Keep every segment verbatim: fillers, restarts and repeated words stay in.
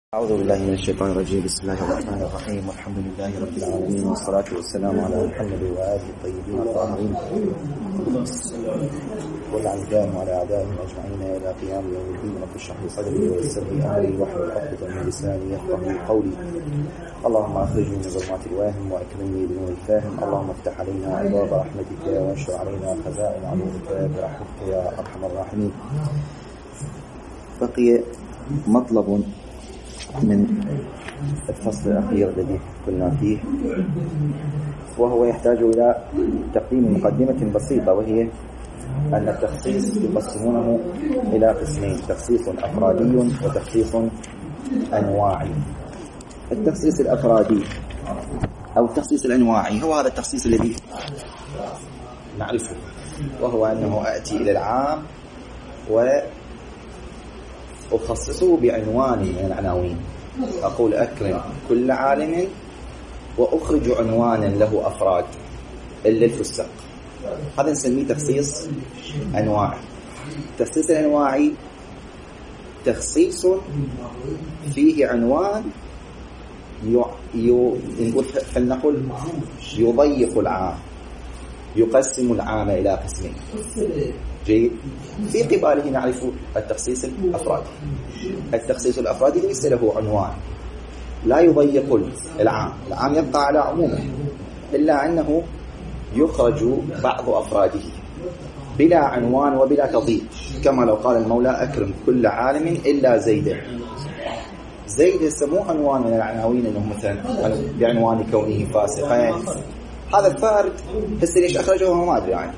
أعوذ بالله من الشيطان الرجيم. بسم الله الرحمن الرحيم، والحمد لله رب العالمين، والصلاة والسلام على محمد وآله الطيبين الطاهرين والعزام وعلى أعدائهم أجمعين إلى قيام يوم الدين. رب اشرح لي صدري ويسر لي أمري واحلل عقدة من لساني يفقهوا قولي. اللهم أخرجني من ظلمات الوهم وأكرمني بنور الفهم. اللهم افتح علينا أبواب رحمتك وانشر علينا خزائن عظمتك برحمتك يا أرحم الراحمين. بقي مطلب من الفصل الأخير الذي كنا فيه، وهو يحتاج إلى تقديم مقدمة بسيطة، وهي أن التخصيص يقسمونه إلى قسمين: تخصيص أفرادي وتخصيص أنواعي. التخصيص الأفرادي أو التخصيص الأنواعي هو هذا التخصيص الذي نعرفه، وهو أنه أأتي إلى العام وأخصصه بعنوان من العناوين. أقول أكرم كل عالم، وأخرج عنوانا له أفراد إلا الفساق. هذا نسميه تخصيص أنواعي. التخصيص الأنواعي تخصيص فيه عنوان فلنقل يضيق العام، يقسم العام إلى قسمين. جيد. في قباله نعرف التخصيص الأفرادي. التخصيص الأفرادي ليس له عنوان، لا يضيق العام، العام يبقى على عمومه، إلا أنه يخرج بعض أفراده بلا عنوان وبلا تضييق، كما لو قال المولى أكرم كل عالم إلا زيد. زيد يسموه عنوان من العناوين، أنه مثلا بعنوان كونه فاسقا. هذا الفرد بس ليش أخرجه ما أدري يعني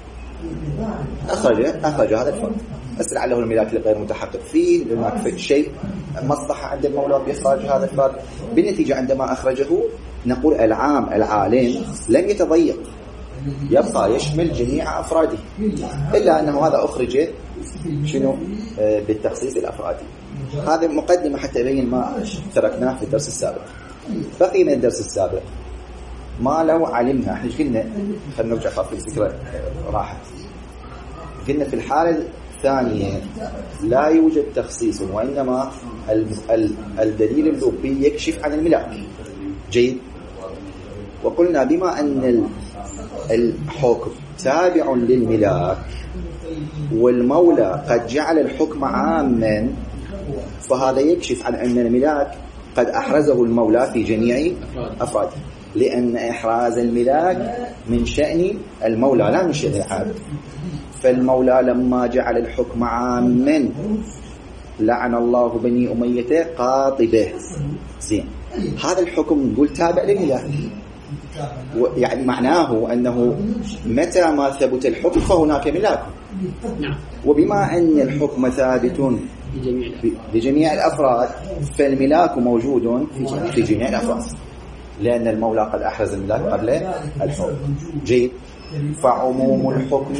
أخرج أخرج هذا الفرد، بس لعله الملاك غير متحقق فيه، هناك شيء مصلحة عند المولى بإخراج هذا الفرد. بالنتيجة عندما أخرجه نقول العام العالم لم يتضيق، يبقى يشمل جميع أفراده، إلا أنه هذا أخرج شنو بالتخصيص الأفرادي. هذا مقدمة حتى يبين ما تركناه في الدرس السابق. بقي من الدرس السابق ما لو علمنا، احنا قلنا خلينا نرجع في الفكرة راحت. قلنا في الحالة الثانية لا يوجد تخصيص، وإنما الدليل اللبي يكشف عن الملاك. جيد. وقلنا بما أن الحكم تابع للملاك والمولى قد جعل الحكم عاما، فهذا يكشف عن أن الملاك قد أحرزه المولى في جميع أفراده، لأن إحراز الملاك من شأن المولى لا من شأن العبد. فالمولى لما جعل الحكم عاما لعن الله بني أمية قاطبه. زين، هذا الحكم نقول تابع للملاك، يعني معناه أنه متى ما ثبت الحكم فهناك ملاك. وبما أن الحكم ثابت لجميع الأفراد فالملاك موجود في جميع الأفراد، لأن المولى قد أحرز الملاك قبل الحكم. جيد. فعموم الحكم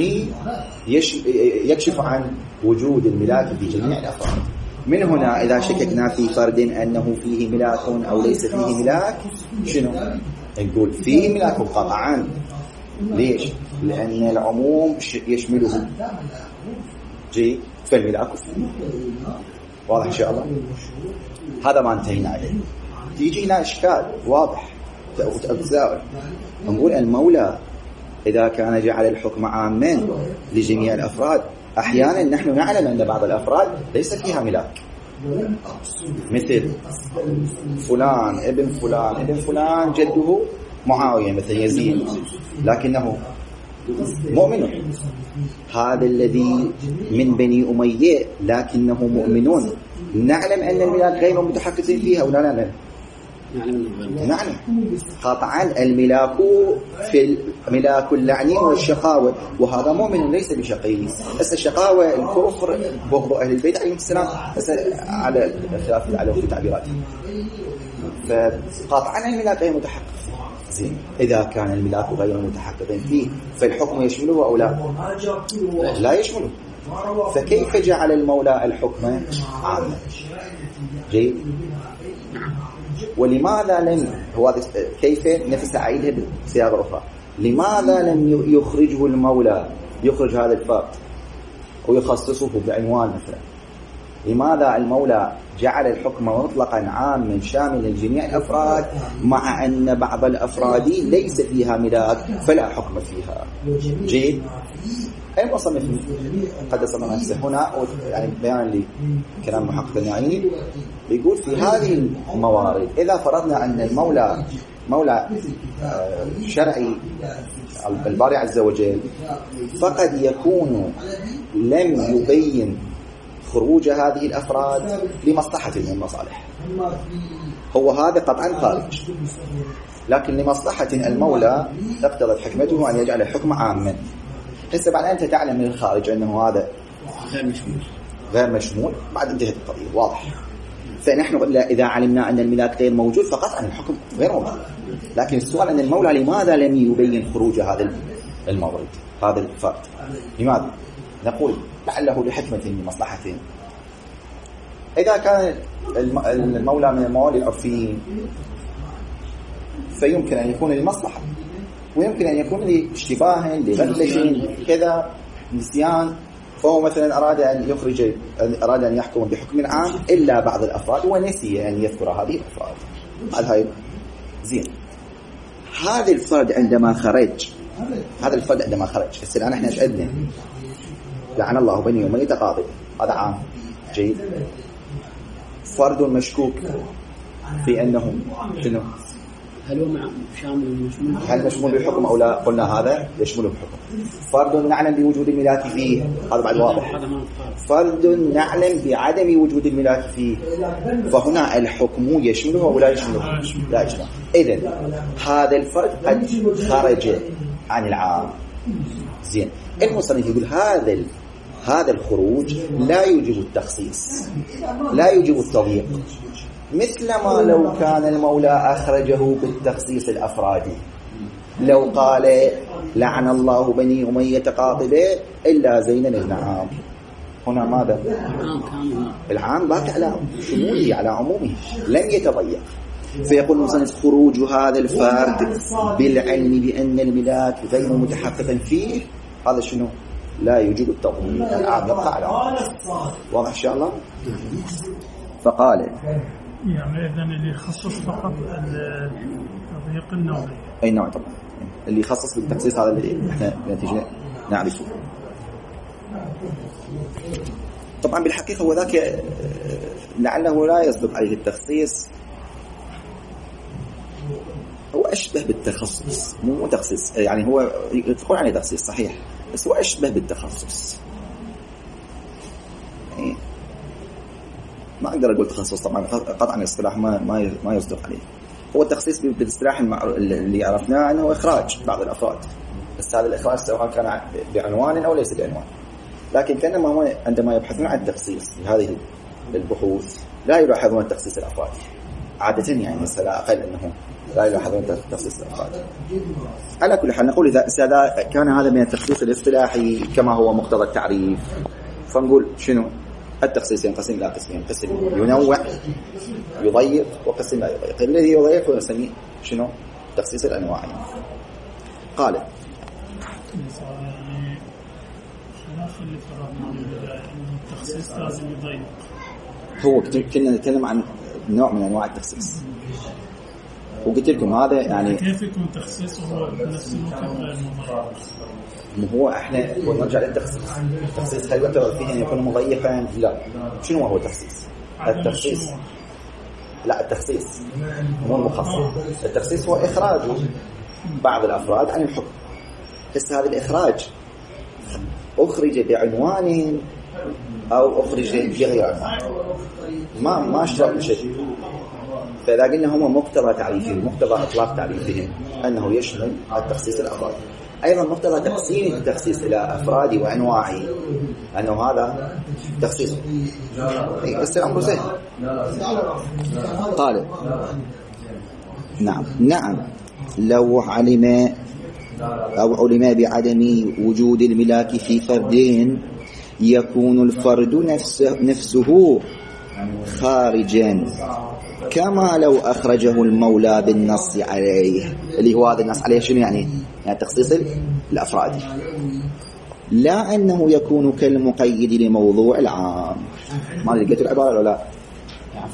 يكشف عن وجود الملاك في جميع الأفراد. من هنا إذا شككنا في فرد أنه فيه ملاك أو ليس فيه ملاك، شنو نقول؟ فيه ملاك قطعا. ليش؟ لأن العموم يشمله. جيد. فالملاك فيه. واضح إن شاء الله؟ هذا ما انتهينا عليه. تيجينا إشكال واضح وتأذى. نقول المولى إذا كان جعل الحكم عاما لجميع الأفراد، أحيانا نحن نعلم أن بعض الأفراد ليس فيها ملاك، مثل فلان ابن فلان ابن فلان جده معاوية مثل يزيد، لكنه مؤمن. هذا الذي من بني أمية لكنه مؤمنون، نعلم أن الملاك غير متحقق فيها ولا نعلم؟ نعلم قطعا. الملاك في الملاك اللعن والشقاوة، وهذا مؤمن ليس بشقي. بس الشقاوة الكفر بغض أهل البيت عليهم السلام، بس على الخلاف على في تعبيراته. فقطعا الملاك غير متحقق. زين، إذا كان الملاك غير متحقق فيه فالحكم يشمله أو لا؟ لا يشمله. فكيف جعل المولى الحكم عاما؟ جيد. ولماذا لم هو كيف نفس أعيدها بصياغة أخرى؟ لماذا لم يخرجه المولى، يخرج هذا الفرد ويخصصه بعنوان مثلا؟ لماذا المولى جعل الحكم مطلقا عاما شاملا لجميع الأفراد، مع أن بعض الأفراد ليس فيها ملاك فلا حكم فيها. جيد. المصنف قدس الله نفسه هنا يعني بيان لكلام محقق النعيم، يقول في هذه الموارد إذا فرضنا أن المولى مولى شرعي الباري عز وجل، فقد يكون لم يبين خروج هذه الأفراد لمصلحة من المصالح، هو هذا قطعا خارج، لكن لمصلحة المولى اقتضت حكمته أن يجعل الحكم عاما. هسه بعد أنت تعلم من الخارج أنه هذا غير مشمول غير مشمول بعد انتهت القضية، واضح. فنحن إذا علمنا أن الملاك غير موجود فقط عن الحكم غير موجود، لكن السؤال أن المولى لماذا لم يبين خروج هذا المورد هذا الفرد؟ لماذا؟ نقول لعله لحكمة لمصلحة. إذا كان المولى من الموالي العرفيين فيمكن أن يكون للمصلحة، ويمكن أن يكون لاشتباه لغلة كذا نسيان، فهو مثلا أراد أن يخرج أراد أن يحكم بحكم عام إلا بعض الأفراد ونسي أن يذكر هذه الأفراد. هذا زين. هذا الفرد عندما خرج هذا الفرد عندما خرج هسه الآن احنا ايش عندنا؟ لعن الله بني أمية قاضي، هذا عام. جيد. فرد مشكوك في أنه شنو؟ هل هو شامل مشمول؟ هل مشمول بالحكم أو لا؟ قلنا هذا يشمل بالحكم. فرد نعلم بوجود الملاك فيه، هذا بعد واضح. فرد نعلم بعدم وجود الملاك فيه، فهنا الحكم يشمله أو لا يشمله؟ لا يشمله. إذن هذا الفرد قد خرج عن العام. زين. المصنف يقول هذا هذا الخروج لا يوجب التخصيص، لا يوجب التضييق، مثل ما لو كان المولى أخرجه بالتخصيص الأفرادي، لو قال لعن الله بني أمية قاطبة إلا زينا بن عام، هنا ماذا؟ العام لا تعلم شموله على عمومه لم يتضيق. فيقول المصنف خروج هذا الفرد بالعلم بأن الملاك غير متحقق فيه، هذا شنو؟ لا يوجب التضييق، العام يبقى على عمومه. واضح إن شاء الله؟ فقال يعني إذن اللي يخصص فقط التضييق النوعي. أي نوع طبعا اللي يخصص بالتخصيص هذا اللي احنا نتيجة نعرفه. طبعا بالحقيقة هو ذاك لعله لا يصدق عليه التخصيص، هو أشبه بالتخصص مو تخصيص، يعني هو يقول عليه تخصيص صحيح بس هو أشبه بالتخصص. يعني ما أقدر أقول تخصص طبعا قطعا الاصطلاح ما ما ما يصدق عليه. هو التخصيص بالاصطلاح اللي عرفناه أنه إخراج بعض الأفراد، بس هذا الإخراج سواء كان بعنوان أو ليس بعنوان. لكن كانما هو عندما يبحثون عن التخصيص في هذه البحوث لا يلاحظون تخصيص الأفراد عادة، يعني مثلا أقل أنه لا يلاحظون تخصيص الأفراد. على كل حال نقول إذا إذا كان هذا من التخصيص الاصطلاحي كما هو مقتضى التعريف، فنقول شنو؟ التخصيص ينقسم إلى قسمين، قسم ينوع يضيق وقسم لا يضيق. الذي يضيق ونسميه شنو؟ تخصيص الأنواع. قال التخصيص لازم يضيق، هو كنا نتكلم عن نوع من أنواع التخصيص وقلت لكم هذا يعني كيف يكون تخصيصه هو بنفس الوقت غير مضيق؟ هو احنا نرجع للتخصيص. التخصيص هل يعتبر فيه ان يكون مضيقا؟ لا. شنو هو التخصيص؟ التخصيص لا التخصيص مو المخصص. التخصيص هو اخراج بعض الافراد عن الحكم. بس هذا الاخراج اخرج بعنوان او اخرج بغير عنوان، ما ما اشترط شيء. فإذا قلنا هم مقتضى تعريفهم مقتضى اطلاق تعريفهم انه يشمل التخصيص الافراد، أيضا مقتضى تقسيم التخصيص إلى أفرادي وأنواعي أنه هذا تخصيص. بس الأمر سهل. قال نعم نعم لو علم أو علم بعدم وجود الملاك في فردين يكون الفرد نفسه, نفسه خارجا كما لو أخرجه المولى بالنص عليه، اللي هو هذا النص عليه شنو يعني؟ يعني تخصيص الأفراد، لا أنه يكون كالمقيد لموضوع العام. ما لقيت العبارة ولا لا؟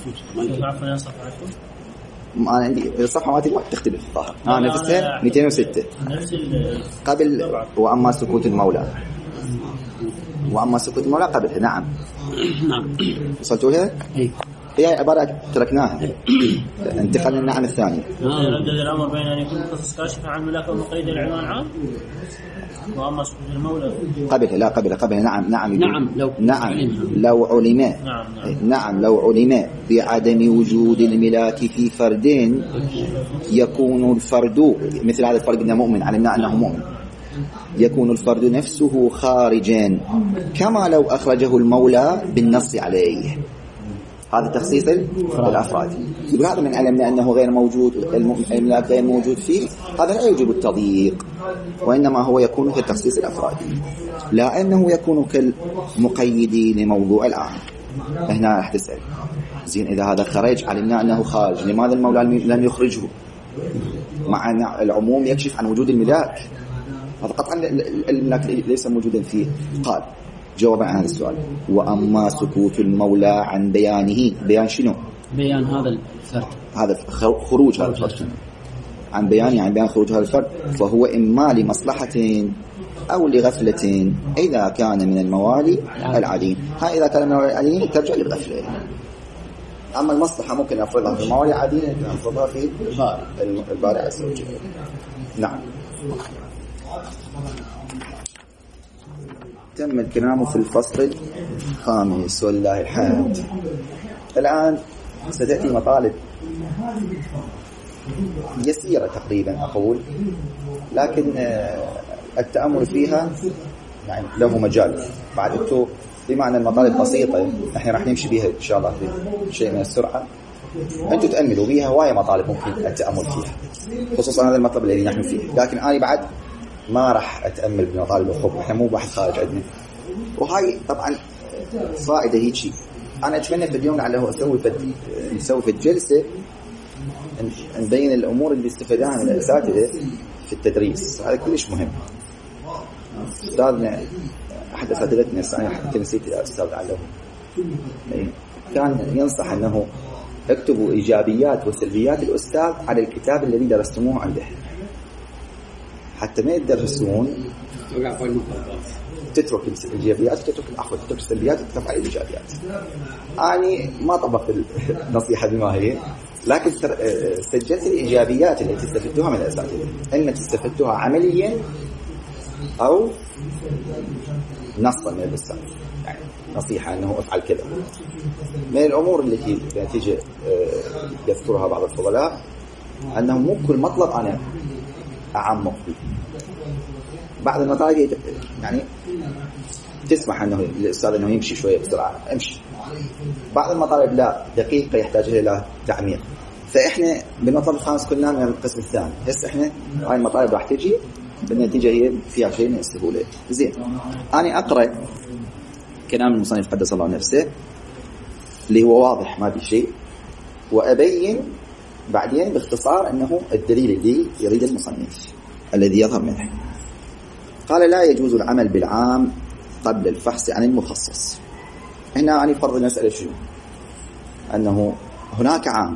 عفوا يا صفحة أنا عندي الصفحة مالتي الوقت تختلف الظاهر أنا نفسها مئتين وستة قبل وأما سكوت المولى وأما سكوت المولى قبلها. نعم نعم وصلتوا لها؟ هي عبارة تركناها انتقلنا عن الثانية. يردد الأمر بين أن يكون القصص كاشفة عن ملاك ومقيد العنوان عام وأما سكوت المولى قبلها لا قبلها قبلها نعم نعم نعم لو نعم لو علم نعم نعم, نعم لو علم بعدم وجود الملاك في فردين يكون الفرد مثل هذا الفرد إنه مؤمن علمنا أنه مؤمن يكون الفرد نفسه خارجا كما لو أخرجه المولى بالنص عليه. هذا تخصيص الأفراد. وهذا من علمنا أنه غير موجود الملاك غير موجود فيه هذا لا يوجب التضييق وإنما هو يكون كتخصيص الأفراد لا أنه يكون كالمقيد لموضوع العام. هنا راح تسأل زين إذا هذا خرج علمنا أنه خارج لماذا المولى لم يخرجه مع أن العموم يكشف عن وجود الملاك؟ هذا قطعا الملاك ليس موجودا فيه. قال جواب عن هذا السؤال وأما سكوت المولى عن بيانه بيان شنو؟ بيان هذا الفرد هذا خروج هذا الفرد عن بيانه عن بيان خروج هذا الفرد فهو إما لمصلحة أو لغفلة إذا كان من الموالي العاديين. ها إذا كان من الموالي العاديين ترجع للغفلة. أما المصلحة ممكن أفرضها في الموالي العاديين أفرضها في البارع عز وجل. نعم تم الكلام في الفصل الخامس والله الحمد. الآن ستأتي مطالب يسيرة تقريبا أقول لكن التأمل فيها يعني له مجال بعد التوب بمعنى المطالب بسيطة نحن راح نمشي بها إن شاء الله في شيء من السرعة. أنتوا تأملوا بها هواية مطالب ممكن التأمل فيها خصوصا هذا المطلب الذي نحن فيه لكن أنا بعد ما راح أتأمل بمطالب الخوف احنا مو واحد خارج عندنا. وهاي طبعا فائدة هيك شيء أنا أتمنى في اليوم لعله أسوي في نسوي في الجلسة نبين الأمور اللي استفادها من الأساتذة في التدريس. هذا كلش مهم. أستاذنا أحد أساتذتنا أنا حتى نسيت الأستاذ علهم كان ينصح أنه اكتبوا إيجابيات وسلبيات الأستاذ على الكتاب الذي درستموه عنده حتى ما يدرسون تترك الإيجابيات وتترك الأخوة تترك السلبيات وتترك الإيجابيات. أنا ما طبقت النصيحة بما هي لكن سجلت الإيجابيات التي استفدتها من الأساتذة إما استفدتها عمليا أو نصا من الأستاذ يعني نصيحة أنه أفعل كذا. من الأمور التي تيجي يذكرها بعض الفضلاء أنه مو كل مطلب أنا أعمق فيه. بعض المطالب يعني تسمح أنه الأستاذ أنه يمشي شوية بسرعة امشي. بعض المطالب لا دقيقة يحتاج إلى تعميق. فإحنا بالمطلب الخامس كنا من القسم الثاني هسه إحنا هاي المطالب راح تجي بالنتيجة هي فيها شيء من السهولة. زين أنا أقرأ كلام المصنف قدس الله نفسه اللي هو واضح ما في شيء وأبين بعدين باختصار أنه الدليل اللي يريد المصنف الذي يظهر منه. قال لا يجوز العمل بالعام قبل الفحص عن المخصص. هنا يعني فرض المسألة شنو؟ أنه هناك عام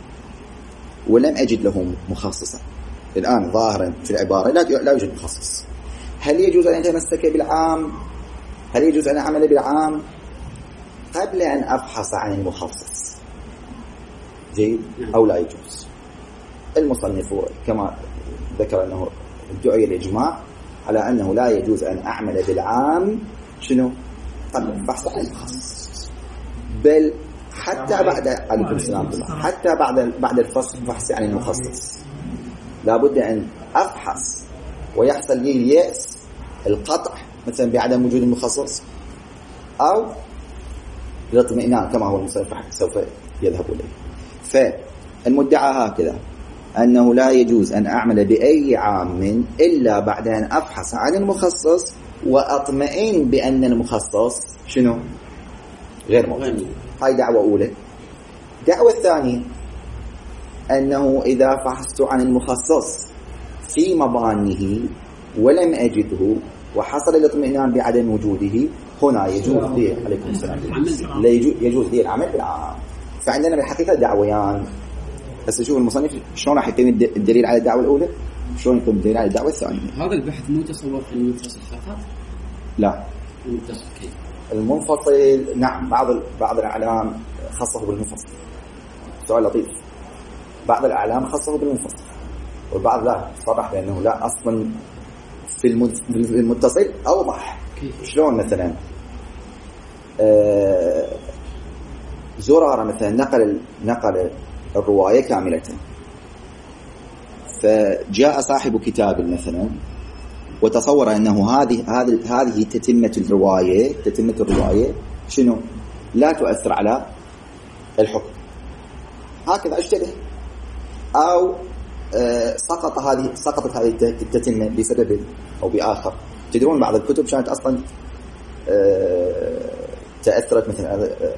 ولم أجد له مخصصا الآن ظاهرا في العبارة لا يوجد مخصص. هل يجوز أن أتمسك بالعام؟ هل يجوز أن أعمل بالعام قبل أن أفحص عن المخصص جيد أو لا يجوز؟ المصنف كما ذكر أنه دعي الإجماع على أنه لا يجوز أن أعمل بالعام شنو قبل الفحص عن المخصص بل حتى بعد عليكم السلام حتى بعد بعد الفحص عن المخصص لابد أن أفحص ويحصل لي اليأس القطع مثلا بعدم وجود المخصص أو الاطمئنان كما هو المصنف سوف يذهب إليه. فالمدعى هكذا أنه لا يجوز أن أعمل بأي عام إلا بعد أن أفحص عن المخصص وأطمئن بأن المخصص شنو غير موجود. هاي دعوة أولى. دعوة الثانية أنه إذا فحصت عن المخصص في مبانيه ولم أجده وحصل الاطمئنان بعدم وجوده هنا يجوز لي عليكم السلام لا يجوز لي العمل بالعام. فعندنا بالحقيقة دعويان. بس شوف المصنف شلون راح يقيم الدليل على الدعوة الأولى، شلون يقيم الدليل على الدعوة الثانية. هذا البحث مو تصور في المنفصل فقط؟ لا، المنفصل كيف؟ المنفصل نعم، بعض بعض الأعلام خصه بالمنفصل. سؤال لطيف. بعض الأعلام خصه بالمنفصل والبعض لا، صرح بأنه لا، أصلا في المتصل أوضح. شلون مثلا آه زرارة مثلا نقل نقل الرواية كاملة، فجاء صاحب كتاب مثلا وتصور أنه هذه هذه هذه تتمة الرواية تتمة الرواية شنو لا تؤثر على الحكم، هكذا اشتبه أو آه سقط هذه سقطت هذه التتمة بسبب أو بآخر. تدرون بعض الكتب كانت أصلا آه تأثرت، مثلا آه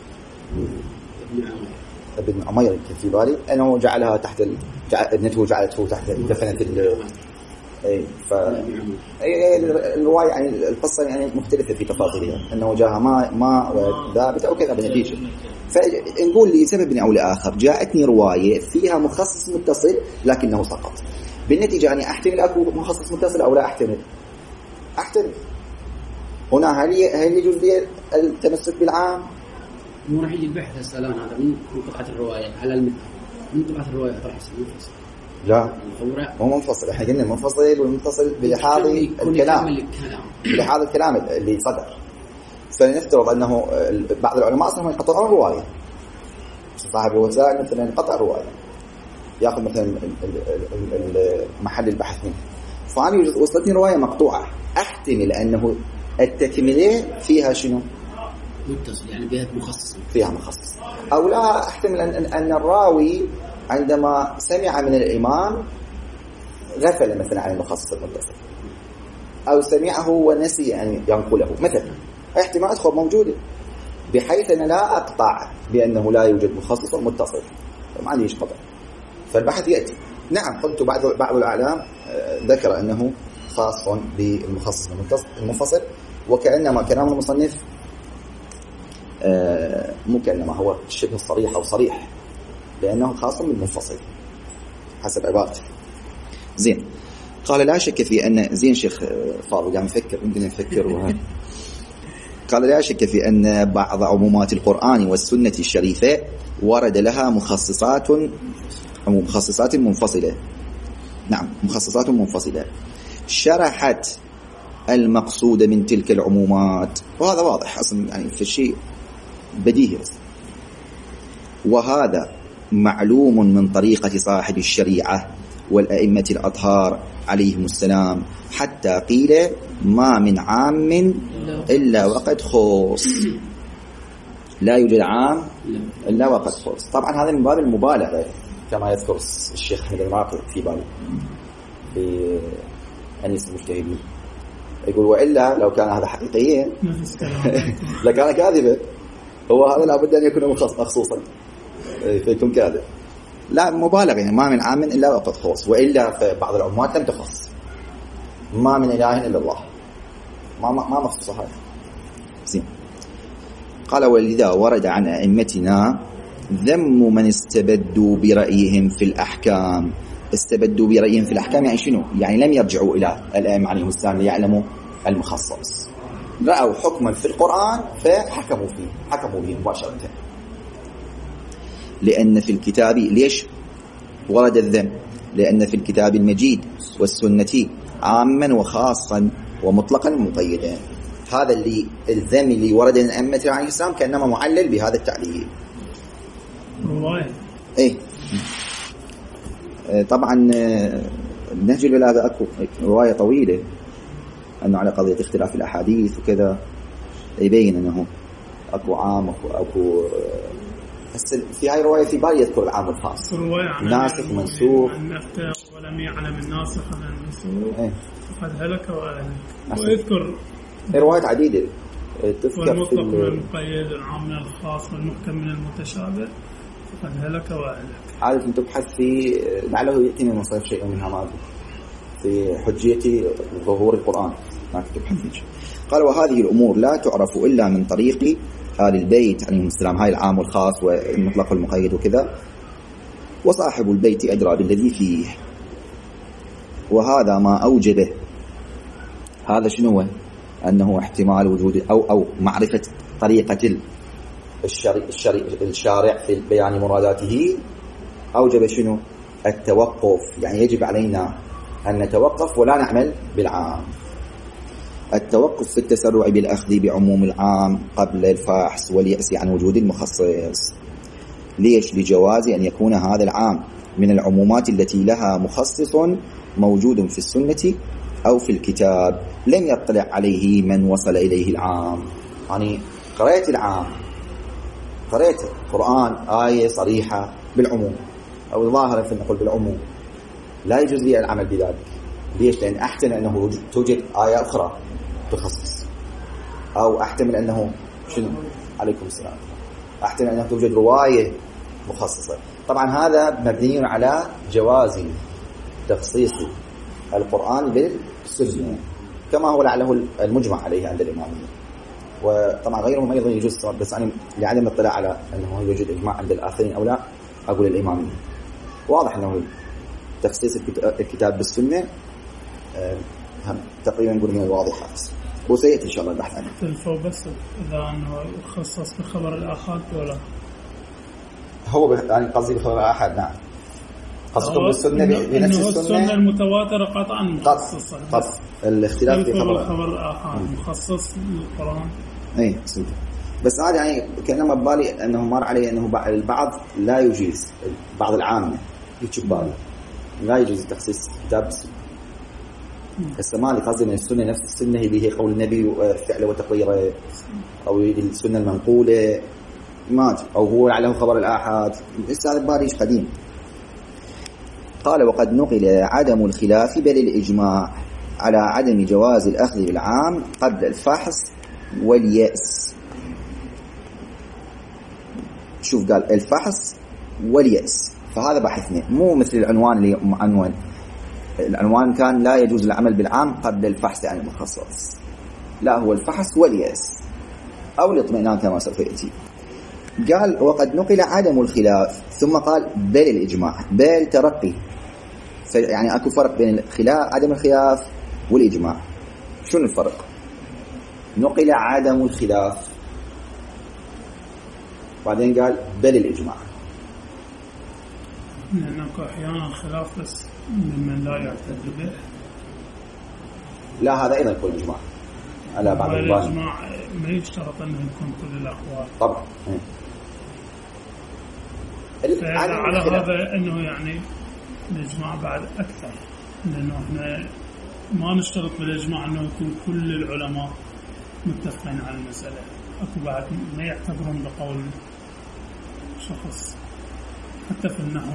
ابن عمير يمكن في بالي أنه جعلها تحت ال... ابنته جعلته تحت دفنت ال... اي ف اي الروايه يعني القصه يعني مختلفه في تفاصيلها، انه جاء ما ما ثابت او كذا بالنتيجه. فنقول لسبب او لاخر جاءتني روايه فيها مخصص متصل لكنه سقط، بالنتيجه اني احتمل اكو مخصص متصل او لا احتمل احتمل هنا هل هل يجوز لي التمسك بالعام؟ مو راح يجي البحث السلام هذا من قطعه الروايه على المثل من قطعه الروايه راح يصير منفصل. لا مو منفصل، احنا قلنا منفصل والمنفصل بلحاظ الكلام بلحاظ الكلام اللي صدر. فنفترض انه بعض العلماء اصلا يقطعون الروايه، صاحب الوسائل مثلا قطع الروايه ياخذ مثلا محل البحث منه، فانا وصلتني روايه مقطوعه احتمل انه التكمله فيها شنو متصل، يعني بها مخصص فيها مخصص، او لا احتمل ان ان الراوي عندما سمع من الإمام غفل مثلا عن المخصص المتصل، أو سمعه ونسي أن ينقله مثلا، احتمال أخر موجودة، بحيث أن لا أقطع بأنه لا يوجد مخصص متصل، ما عنديش قطع. فالبحث يأتي. نعم قلت بعض بعض الأعلام ذكر أنه خاص بالمخصص المنفصل، وكأنما كلام المصنف مو كأنما هو شبه صريح أو صريح، لأنه خاص بالمنفصل حسب عبارته. زين، قال لا شك في أن زين شيخ فاضل قاعد نفكر يمكن نفكر وهذا. قال لا شك في أن بعض عمومات القرآن والسنة الشريفة ورد لها مخصصات أو مخصصات منفصلة. نعم مخصصات منفصلة شرحت المقصود من تلك العمومات، وهذا واضح أصلا يعني في الشيء بديهي، وهذا معلوم من طريقة صاحب الشريعة والأئمة الأطهار عليهم السلام، حتى قيل ما من عام إلا وقد خص، لا يوجد عام إلا وقد خص. طبعا هذا من باب المبالغة كما يذكر الشيخ أحمد المراقي في بالي في أنيس المجتهدين، يقول وإلا لو كان هذا حقيقيا لكان كاذبا، هو هذا لابد أن يكون مخصوصا فيكون كاذب. لا مبالغة يعني ما من عام إلا وقد خص، وإلا في بعض العمومات لم تخص، ما من إله إلا الله، ما ما مخصوص هذا. زين، قال ولذا ورد عن أئمتنا ذم من استبدوا برأيهم في الأحكام. استبدوا برأيهم في الأحكام يعني شنو؟ يعني لم يرجعوا إلى الأئمة عليهم السلام ليعلموا المخصص، رأوا حكما في القرآن فحكموا فيه، حكموا به مباشرة. لأن في الكتاب ليش ورد الذم؟ لأن في الكتاب المجيد والسنة عاما وخاصا ومطلقا مقيدا. هذا اللي الذم اللي ورد من أئمة عليه السلام كأنما معلل بهذا التعليل. رواية إيه طبعا نهج البلاغة أكو رواية طويلة أنه على قضية اختلاف الأحاديث وكذا، يبين أنه أكو عام أكو, أكو في هاي الرواية في بالي يذكر العام الخاص، ناسخ منسوخ، ولم يعلم الناسخ من المنسوخ إيه؟ فقد هلك وأهلك، ويذكر روايات عديدة تذكر والمطلق من المقيد، العام من الخاص، والمحكم من المتشابه، فقد هلك وأهلك. عادة تبحث في لعله يأتي من مصرف شيء منها ما في حجية ظهور القرآن ما تبحث فيه. قال وهذه الأمور لا تعرف إلا من طريق آل البيت عليهم السلام، هاي العام والخاص والمطلق والمقيد وكذا، وصاحب البيت أدرى بالذي فيه. وهذا ما أوجبه، هذا شنو هو؟ أنه احتمال وجود أو أو معرفة طريقة الشريع, الشارع في بيان مراداته، أوجب شنو؟ التوقف. يعني يجب علينا أن نتوقف ولا نعمل بالعام. التوقف في التسرع بالأخذ بعموم العام قبل الفحص واليأس عن وجود المخصص. ليش؟ لجواز أن يكون هذا العام من العمومات التي لها مخصص موجود في السنة أو في الكتاب لم يطلع عليه من وصل إليه العام. يعني قرأت العام، قرأت القرآن آية صريحة بالعموم أو ظاهرة في نقول بالعموم، لا يجوز لي العمل بذلك. ليش؟ لأن أحتمل أنه توجد آية أخرى تخصص، أو أحتمل أنه شنو عليكم السلام أحتمل أنه توجد رواية مخصصة. طبعا هذا مبني على جواز تخصيص القرآن بالسنة كما هو لعله المجمع عليه عند الإمامية، وطبعا غيرهم أيضا يجوز، بس أنا لعدم الاطلاع على أنه يوجد إجماع عند الآخرين أو لا أقول الإمامية. واضح أنه تخصيص الكتاب بالسنة هم تقريبا نقول من الواضحات، وسيأتي إن شاء الله البحث عنه. تلفوا بس إذا أنه يخصص بخبر الآحاد ولا هو يعني قصدي بخبر الآحاد؟ نعم، قصدكم بالسنة بنفس السنة. السنة المتواترة قطعا مخصصة، قطع الاختلاف في خبر خبر الآحاد مخصص للقرآن. أي سنة. بس هذا يعني كلام ببالي أنه مر عليه أنه البعض لا يجيز، بعض العامة يجب بالي لا يجوز تخصيص كتاب بالسنة. السماء قصدي من السنة نفس السنة اللي هي قول النبي فعله وتقريره، أو السنة المنقولة ما أو هو عليه خبر الآحاد. لسه هذا باريش قديم. قال وقد نقل عدم الخلاف بل الإجماع على عدم جواز الأخذ بالعام قبل الفحص واليأس. شوف قال الفحص واليأس، فهذا بحثنا مو مثل العنوان اللي معنون. العنوان كان لا يجوز العمل بالعام قبل الفحص عن المخصص، لا هو الفحص واليأس أو الاطمئنان كما سوف يأتي. قال وقد نقل عدم الخلاف، ثم قال بل الإجماع، بل ترقي، يعني أكو فرق بين الخلاف عدم الخلاف والإجماع. شنو الفرق؟ نقل عدم الخلاف بعدين قال بل الإجماع. لأنك أحيانا خلاف بس ممن لا يعتد به. لا هذا أيضا يكون إجماع على بعض الظاهر. الإجماع ما يشترط أنه يكون كل الأقوال طبعا. على هذا أنه يعني الإجماع بعد أكثر، لأنه إحنا ما نشترط بالإجماع أنه يكون كل العلماء متفقين على المسألة. أكو بعد ما يعتبرون بقول شخص حتى في النحو.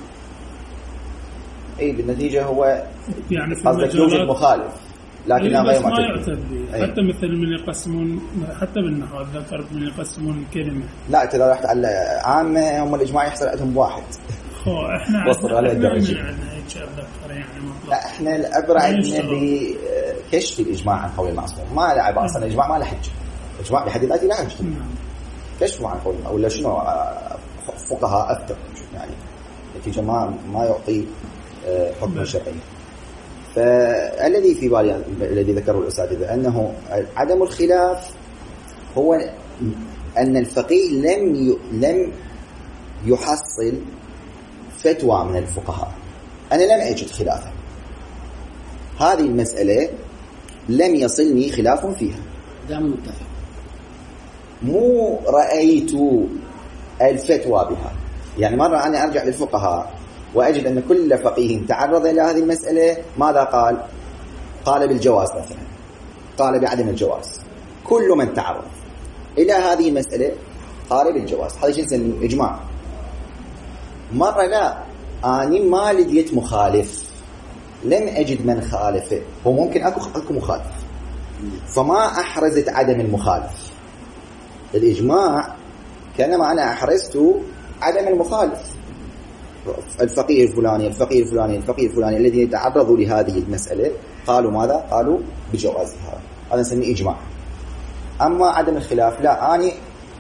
أي بالنتيجة هو يعني في قصدك يوجد مخالف لكنه غير معتد به. حتى مثل من يقسمون حتى بالنحو ذكر من يقسمون الكلمة. لا أنت إذا رحت على عامة هم الإجماع يحصل عندهم بواحد. هو إحنا وصل على الدرجة. يعني لا إحنا الأبرع عندنا بكشف الإجماع عن قول المعصوم، ما لعب أصلا الإجماع ما له حجة. الإجماع بحد ذاته لا حجة. كشف عن قول ولا شنو فقهاء أكثر يعني نتيجة ما ما يعطي حكم شرعي. فالذي في بالي الذي ذكره الأساتذة أنه عدم الخلاف هو أن الفقيه لم ي... لم يحصل فتوى من الفقهاء. أنا لم أجد خلافا، هذه المسألة لم يصلني خلاف فيها، دام متفق، مو رأيت الفتوى بها. يعني مرة أنا أرجع للفقهاء وأجد أن كل فقيه تعرض إلى هذه المسألة ماذا قال؟ قال بالجواز مثلا، قال بعدم الجواز. كل من تعرض إلى هذه المسألة قال بالجواز. هذا شيء اسمه إجماع. مرة لا، أنا ما لقيت مخالف، لم أجد من خالفه. هو ممكن أكو أكو مخالف، فما أحرزت عدم المخالف. الإجماع كانما أنا أحرزت عدم المخالف. الفقيه الفلاني الفقيه الفلاني الفقيه الفلاني الذين تعرضوا لهذه المسألة قالوا ماذا؟ قالوا بجوازها. هذا نسميه إجماع. أما عدم الخلاف لا، أنا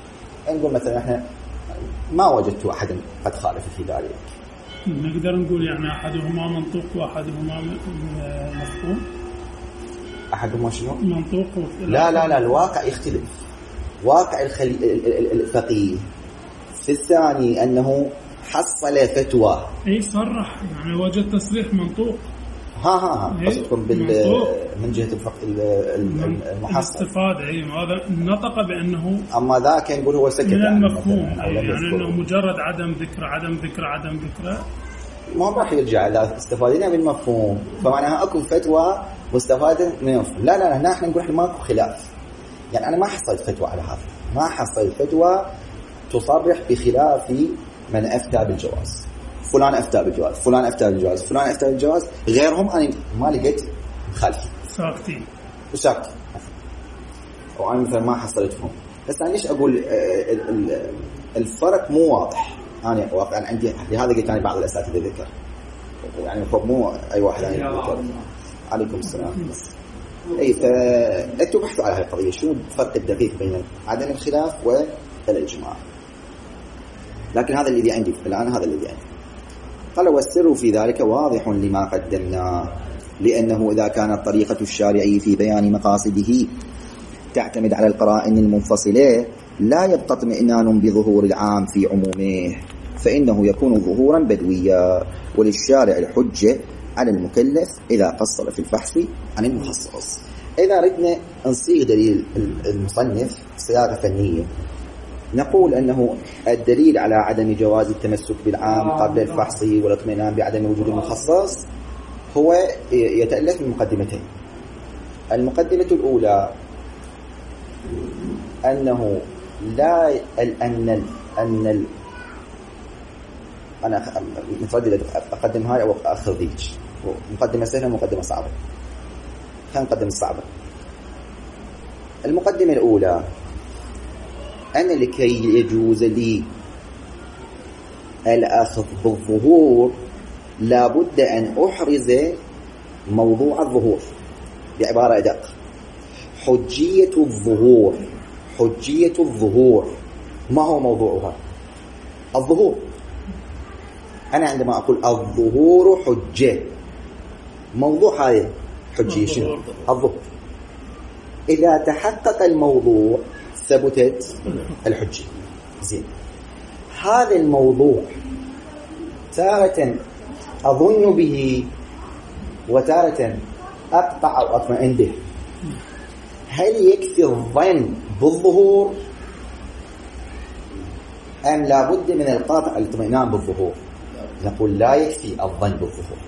نقول مثلا احنا ما وجدت احدا قد خالف في ذلك. نقدر نقول يعني احدهما منطوق واحدهما مفهوم. احدهما شنو؟ منطوق. لا لا لا الواقع يختلف. واقع الخلي... الفقيه في الثاني انه حصل فتوى. اي صرح يعني وجد تصريح منطوق. ها ها ها قصدكم بال من جهه الفقه المحصل الاستفاده. اي هذا نطق بانه اما ذاك نقول هو سكت من المفهوم يعني انه مجرد عدم ذكر عدم ذكر عدم ذكر ما راح يرجع. لا استفادنا بالمفهوم فمعناها اكو فتوى مستفاده من المفهوم. لا لا لا احنا نقول احنا ماكو خلاف. يعني انا ما حصلت فتوى على هذا. ما حصلت فتوى تصرح بخلاف من افتى بالجواز. فلان افتى بالجواز فلان افتى بالجواز فلان افتى بالجواز غيرهم انا ما لقيت مخالفين ساكتين وساكتين او انا مثلا ما حصلتهم. بس انا ليش اقول الفرق مو واضح. انا واقعا عندي لهذا قلت انا بعض الاساتذه ذكر يعني المفروض مو اي واحد يعني ذكر. عليكم السلام. اي فانتوا بحثوا على هذه القضيه شنو الفرق الدقيق بين عدم الخلاف والاجماع. لكن هذا الذي عندي الان هذا الذي عندي. قال والسر في ذلك واضح لما قدمناه لأنه إذا كانت طريقة الشارع في بيان مقاصده تعتمد على القرائن المنفصلة لا يبقى اطمئنان بظهور العام في عمومه فإنه يكون ظهورا بدويا وللشارع الحجة على المكلف إذا قصر في البحث عن المخصص. إذا ردنا نصيغ دليل المصنف صياغة فنية نقول أنه الدليل على عدم جواز التمسك بالعام قبل الفحص والاطمئنان بعدم وجود المخصص هو يتألف من مقدمتين. المقدمة الأولى أنه لا أن ال أن ال أنا متردد أقدم هاي أو أخذ ذيك. مقدمة سهلة ومقدمة صعبة. خلينا نقدم الصعبة. المقدمة الأولى أنا لكي يجوز لي الأخذ بالظهور لابد أن أحرز موضوع الظهور. بعبارة أدق حجية الظهور. حجية الظهور ما هو موضوعها؟ الظهور. أنا عندما أقول الظهور حجة موضوع هذه حجية شنو؟ الظهور. إذا تحقق الموضوع ثبتت الحجة. زين هذا الموضوع تارة أظن به وتارة أقطع أو أطمئن به. هل يكفي الظن بالظهور أم لا بد من القاطع الاطمئنان بالظهور؟ نقول لا يكفي الظن بالظهور.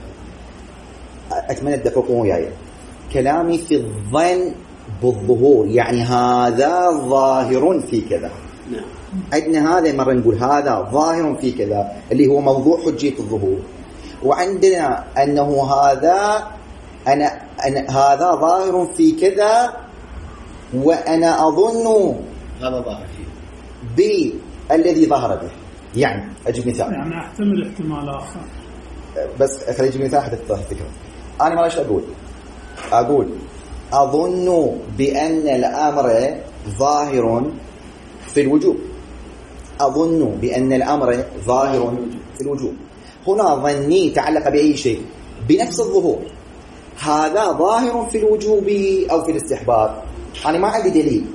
أتمنى تدققون وياي كلامي في الظن بالظهور يعني هذا ظاهر في كذا. عندنا هذا مرة نقول هذا ظاهر في كذا اللي هو موضوع حجية الظهور. وعندنا أنه هذا أنا, أنا هذا ظاهر في كذا وأنا أظن هذا ظاهر فيه بالذي ظهر به. يعني أجيب مثال يعني أحتمل احتمال آخر بس خلي أجيب مثال حتى تتضح الفكرة. أنا ما ليش أقول أقول أظن بأن الأمر ظاهر في الوجوب. أظن بأن الأمر ظاهر في الوجوب. هنا ظني تعلق بأي شيء بنفس الظهور. هذا ظاهر في الوجوب أو في الاستحباب. أنا ما عندي دليل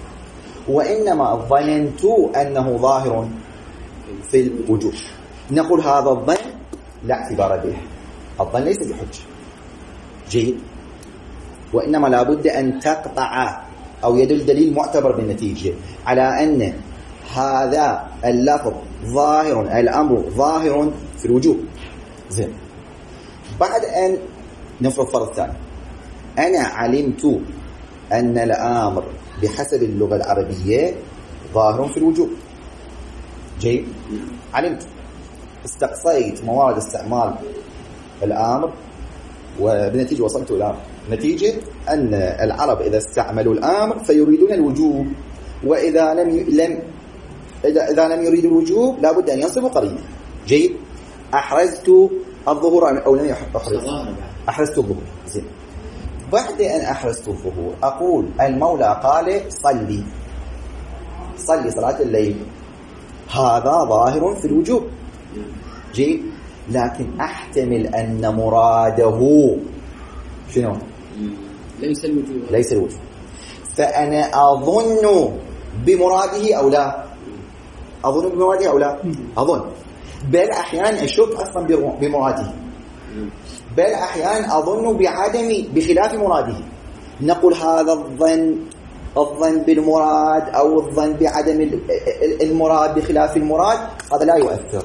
وإنما ظننت أنه ظاهر في الوجوب. نقول هذا الظن لا اعتبار به. الظن ليس بحجة. جيد. وإنما لابد أن تقطع أو يدل دليل معتبر بالنتيجة على أن هذا اللفظ ظاهر الأمر ظاهر في الوجوب. زين بعد أن نفرض فرض ثاني أنا علمت أن الأمر بحسب اللغة العربية ظاهر في الوجوب. جيد. علمت استقصيت موارد استعمال الأمر وبالنتيجة وصلت إلى نتيجة أن العرب إذا استعملوا الأمر فيريدون الوجوب وإذا لم ي... لم إذا إذا لم يريدوا الوجوب لابد أن ينصبوا قرينة. جيد. أحرزت الظهور أو لم أحرز؟ أحرزت الظهور. زين بعد أن أحرزت الظهور أقول المولى قال صلي تصلي صلاة الليل، هذا ظاهر في الوجوب. جيد، لكن أحتمل أن مراده شنو؟ ليس الوجوب. ليس الوجوب. فأنا أظن بمراده أو لا؟ أظن بمراده أو لا؟ أظن. بل أحيانا أشك أصلا بمراده، بل أحيانا أظن بعدم بخلاف مراده. نقول هذا الظن الظن بالمراد أو الظن بعدم المراد بخلاف المراد، هذا لا يؤثر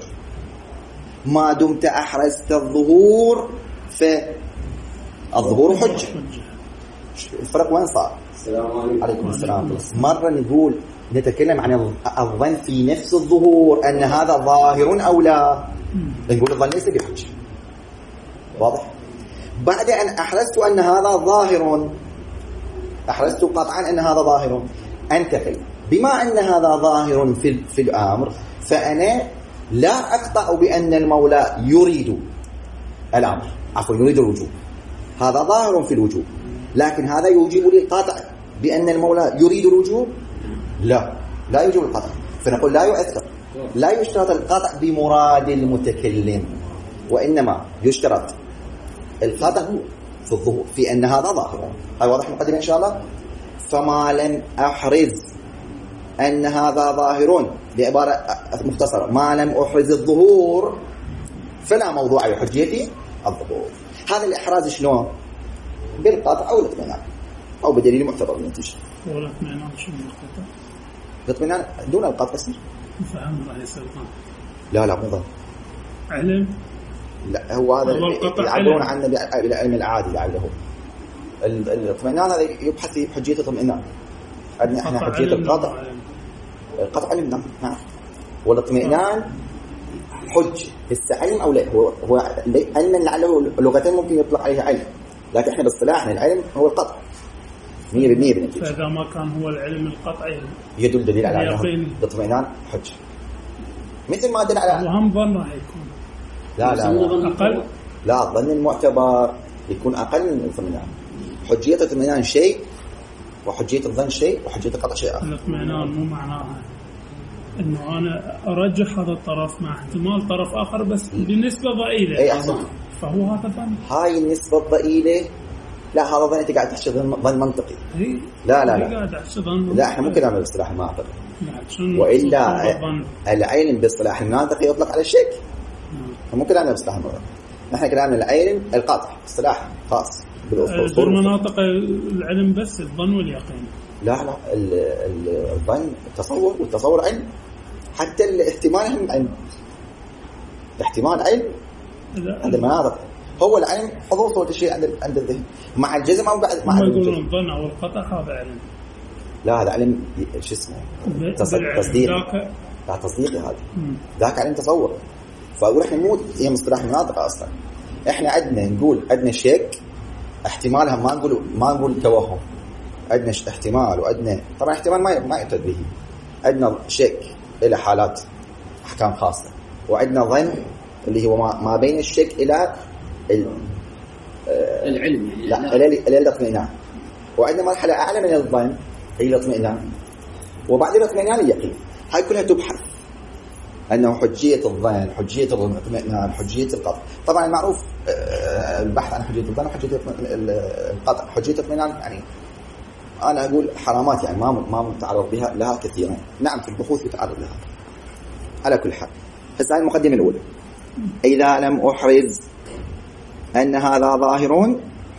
ما دمت أحرزت الظهور. فالظهور حجة. الفرق وين صار؟ السلام عليكم. السلام. مرة نقول نتكلم عن الظن في نفس الظهور أن هذا ظاهر أو لا، نقول الظن ليس بحجة. واضح؟ بعد أن أحرزت أن هذا ظاهر، أحرزت قطعا أن هذا ظاهر، أنتقل بما أن هذا ظاهر في في الأمر، فأنا لا أقطع بأن المولى يريد الأمر، عفوا يريد الوجوب. هذا ظاهر في الوجوب، لكن هذا يوجب لي القطع بأن المولى يريد الوجوب؟ لا، لا يوجب القطع. فنقول لا يؤثر، لا يشترط القطع بمراد المتكلم، وإنما يشترط القطع في الظهور في أن هذا ظاهر. هاي واضح المقدمة إن شاء الله. فما لم أحرز أن هذا ظاهر، بعبارة مختصرة، ما لم أحرز الظهور فلا موضوع لحجيتي الظهور. هذا الإحراز شلون؟ بالقطع أو الاطمئنان أو بدليل معتبر بالنتيجة. والاطمئنان شو القطع؟ الاطمئنان دون القطع يصير. فهم رأي سلطان. لا لا مو ظن. علم. لا هو هذا يعبرون عنه بالعلم العادي لعله. الاطمئنان هذا يبحث في حجية الاطمئنان. عندنا احنا حجية القطع. القطع علم نعم. والاطمئنان حج السعلم أو لا، هو هو علما لعله لغتين ممكن يطلق عليها علم، لكن احنا باصطلاحنا العلم هو القطع مية بالمية بالنتيجة. فإذا ما كان هو العلم القطعي يدل دليل على أنه الاطمئنان حج، مثل ما دل على وهم ظن راح يكون لا لا, لا. أقل. لا الظن المعتبر يكون أقل من الاطمئنان. حجية الاطمئنان شيء، وحجية الظن شيء، وحجية القطع شيء آخر. الاطمئنان مو معناها إنه أنا أرجح هذا الطرف مع احتمال طرف آخر بس بنسبة ضئيلة. أي أحسن. فهو هذا ظن. هاي النسبة الضئيلة لا، هذا ظن أنت قاعد تحشي ظن منطقي. لا لا لا لا. لا احنا ممكن نعمل اصطلاح المنطقي. وإلا العلم باصطلاح المنطقي يطلق على الشك. ممكن نعمل اصطلاح المنطقي. نحن كلامنا العلم القاطع اصطلاح خاص بالأصول. المناطق العلم بس الظن واليقين. لا لا الظن تصور، والتصور علم. حتى الاحتمال هم علم. الاحتمال علم عند المناطق. هو العلم حضور صوت الشيء عند عند الذهن مع الجزم او بعد مع الجزم. الظن او القطع هذا علم. لا هذا علم شو اسمه تصديق. لا تصديقي هذا. ذاك علم تصور. فاقول احنا مو هي مصطلح المناطق اصلا. احنا عندنا نقول عندنا شك احتمالها، ما نقول ما نقول توهم. عندنا احتمال وعندنا طبعا احتمال ما ما يعتد به. عندنا شك الى حالات احكام خاصه، وعندنا ظن اللي هو ما, ما بين الشك الى العلم يعني لا الى الاطمئنان. وعندنا مرحله اعلى من الظن هي الاطمئنان، وبعد الاطمئنان اليقين. هاي كلها تبحث انه حجيه الظن، حجيه الاطمئنان، حجيه القطع. طبعا معروف البحث عن حجيه الظن وحجيه القطع. حجيه الاطمئنان يعني انا اقول حرامات يعني ما ما متعرض بها لها كثيرا. نعم في البحوث يتعرض لها. على كل حال هسه هاي المقدمه الاولى. اذا لم احرز ان هذا ظاهر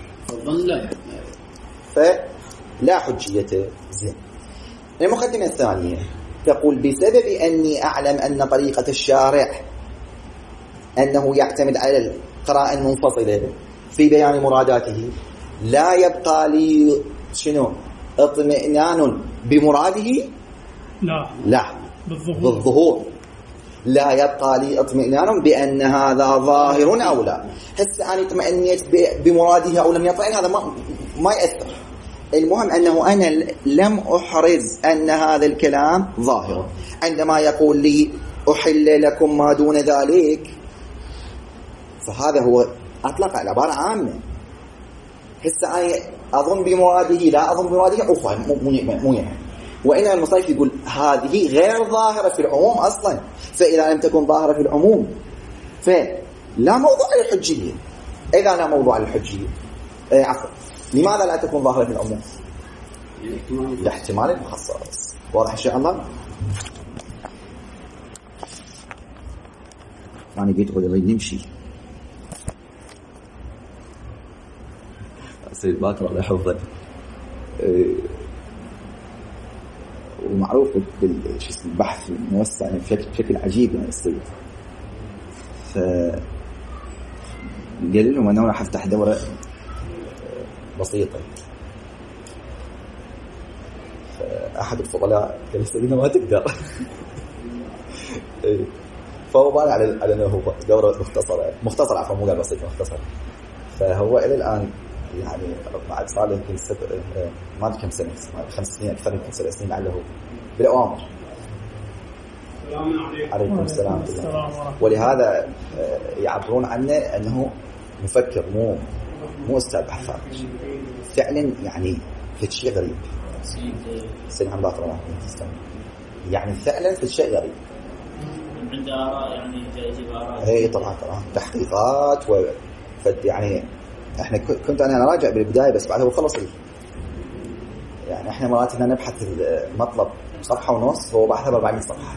فلا حجيه. زين. المقدمه الثانيه تقول بسبب اني اعلم ان طريقه الشارع انه يعتمد على القراءه المنفصله في بيان مراداته، لا يبقى لي شنو اطمئنان بمراده. لا لا بالظهور, بالظهور. لا يبقى لي اطمئنان بأن هذا ظاهر أو لا. هسه أنا اطمئنيت بمراده أو لم يطمئن هذا ما ما يأثر. المهم أنه أنا لم أحرز أن هذا الكلام ظاهر. عندما يقول لي أحل لكم ما دون ذلك، فهذا هو أطلق على عبارة عامة. هسه أنا أظن بمراده لا أظن بمراده أخوة مو مو يعني وإنما المصنف يقول هذه غير ظاهرة في العموم أصلا، فإذا لم تكن ظاهرة في العموم فلا موضوع للحجية. إذا لا موضوع للحجية إيه عفوا لماذا لا تكون ظاهرة في العموم؟ لاحتمال المخصص. واضح إن شاء الله؟ يعني بيتقول يلا نمشي. سيد باكر الله يحفظه ومعروف بالبحث الموسع يعني بشكل عجيب يعني السيد. ف قال لهم أنا راح أفتح دورة بسيطة. فأحد الفضلاء قال لي ما تقدر. فهو بان على على أنه هو دورة مختصرة مختصرة عفوا مو بسيطة مختصرة. فهو إلى الآن يعني بعد صار له يمكن ست ما أدري كم سنة خمس سنين أكثر من سبع سنين لعله بالأوامر. عليكم السلام. ولهذا يعبرون عنه أنه مفكر مو مو أستاذ بحث خارجي فعلا يعني في شيء غريب. سيد محمد باقر الله يعني فعلا في شيء غريب. عنده آراء يعني جايزة آراء. إيه طبعا طبعا تحقيقات و يعني احنا كنت انا راجع بالبدايه بس بعدها خلص يعني احنا مرات هنا نبحث المطلب صفحه ونص هو بحثها أربعمية صفحه.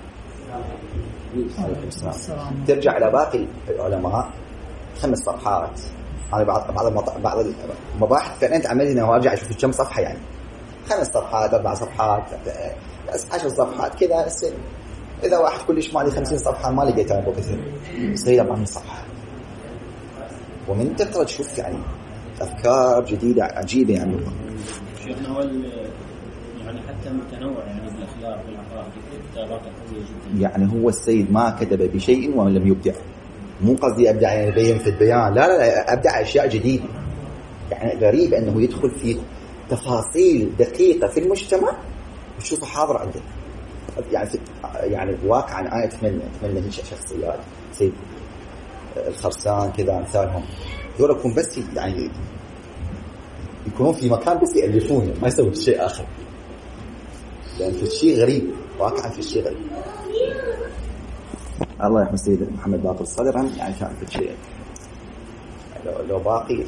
ترجع الى باقي العلماء خمس صفحات. انا بعض بعض بعض المباحث كانت عملنا وارجع اشوف كم صفحه يعني خمس صفحات اربع صفحات عشر صفحات كذا. اذا واحد كلش مالي خمسين صفحه ما لقيت انا كثير بس هي أربعمية صفحه. ومن تقدر تشوف يعني أفكار جديدة عجيبة يعني. شيخنا هو يعني حتى متنوع يعني بالأخلاق والعقائد كتابات قوية جدا. يعني هو السيد ما كتب بشيء ولم يبدع. مو قصدي أبدع يعني يبين في البيان لا لا, لا أبدع أشياء جديدة. يعني غريب أنه يدخل في تفاصيل دقيقة في المجتمع وتشوفها حاضرة عنده. يعني في يعني واقعا أنا أتمنى أتمنى هيك شخصيات سيد الخرسان كذا أمثالهم دول يكون بس يعني يكونون في مكان بس يألفون ما يسوي شيء آخر لأن في شيء غريب واقعا في شيء غريب. الله يرحم السيد محمد باقر الصدر يعني كان في شيء لو, لو باقي